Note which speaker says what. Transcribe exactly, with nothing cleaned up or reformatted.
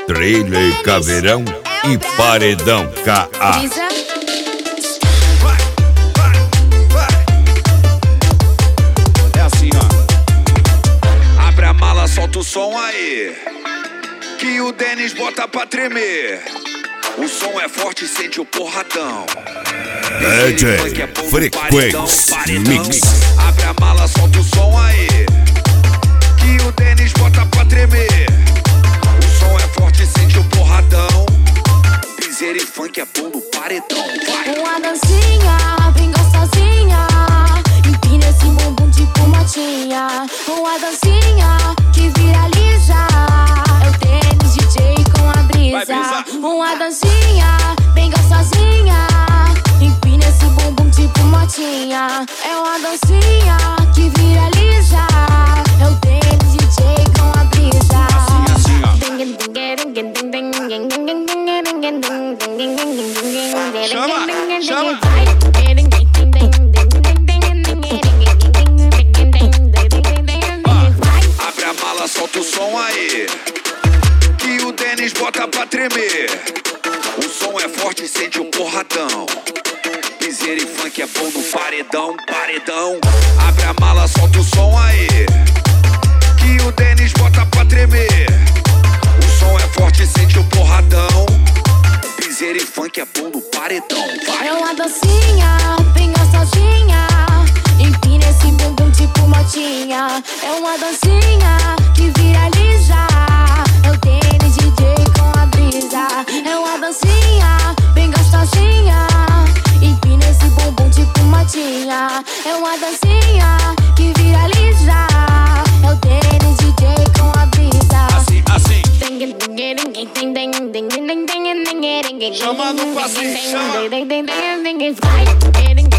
Speaker 1: Trailer Caveirão e Paredão K A.
Speaker 2: É assim, ó. Abre a mala, solta o som aí, que o Denis bota pra tremer. O som é forte, sente o porradão.
Speaker 1: D J Frequência Mix.
Speaker 2: Abre a mala, solta o som aí, que o Denis bota pra tremer. O som é forte, sente o porradão. Piseira e funk é bom no paredão. Vai!
Speaker 3: Uma dancinha, bem gostosinha, empina esse bumbum tipo motinha. Uma dancinha que viraliza, é o Denis D J com a brisa. Uma dancinha, bem gostosinha, empina esse bumbum tipo motinha. É uma dancinha que viraliza, é o Denis D J com a brisa.
Speaker 2: Assim, assim, ó. Chama, chama. Abre a mala, solta o som aí, que o Denis bota pra tremer. O som é forte, sente o porradão. Piseira e funk é bom no paredão, paredão. Abre a mala, solta o som aí, que o Denis bota pra tremer. O som é forte, sente o porradão. Piseira e funk é bom no paredão. Vai!
Speaker 3: É uma dancinha, bem gostosinha, empina esse bumbum tipo motinha. É uma dancinha que viraliza, é o Denis D J com a brisa. É uma dancinha, bem gostosinha, empina esse bumbum tipo motinha. É uma dancinha que viraliza, é o Denis D J com a brisa.
Speaker 2: Assim, assim.
Speaker 3: Chama
Speaker 2: no passinho, chama.
Speaker 3: Vai,